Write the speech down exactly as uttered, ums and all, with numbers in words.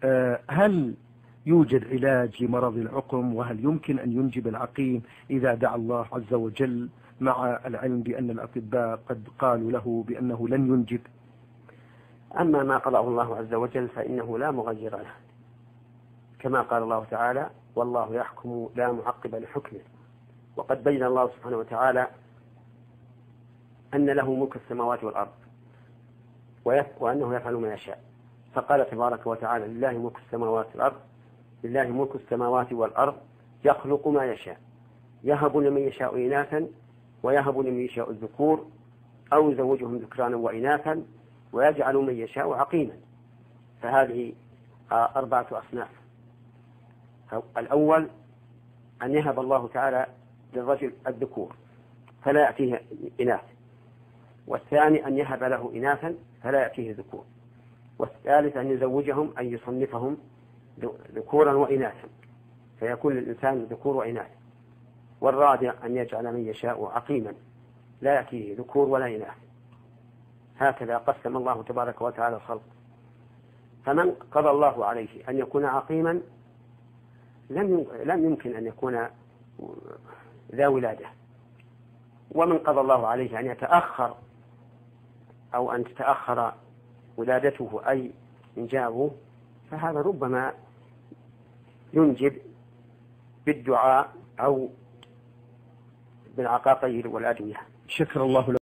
هل يوجد علاج لمرض العقم؟ وهل يمكن أن ينجب العقيم إذا دعا الله عز وجل، مع العلم بأن الأطباء قد قالوا له بأنه لن ينجب؟ أما ما قضاه الله عز وجل فإنه لا مغير له، كما قال الله تعالى: والله يحكم لا معقب لحكمه. وقد بين الله سبحانه وتعالى أن له ملك السماوات والأرض وأنه يفعل ما يشاء، فقال تبارك وتعالى: لله ملك السماوات والأرض لله ملك السماوات والأرض يخلق ما يشاء يهب لمن يشاء إناثا ويهب لمن يشاء الذكور أو يزوجهم ذكرانا وإناثا ويجعل من يشاء عقيما. فهذه أربعة أصناف. الأول أن يهب الله تعالى للرجل الذكور فلا يأتيه إناث، والثاني أن يهب له إناثا فلا يأتيه ذكور، والثالث أن يزوجهم أن يصنفهم ذكورا وإناثا فيكون للإنسان ذكور وإناث، والرابع أن يجعل من يشاء عقيما لا يأتيه ذكور ولا إناث. هكذا قسم الله تبارك وتعالى الخلق. فمن قضى الله عليه أن يكون عقيما لم يمكن أن يكون ذا ولادة، ومن قضى الله عليه أن يتأخر أو أن تتأخر ولادته أي إنجابه فهذا ربما ينجب بالدعاء أو بالعقاقير والأدوية. شكر الله.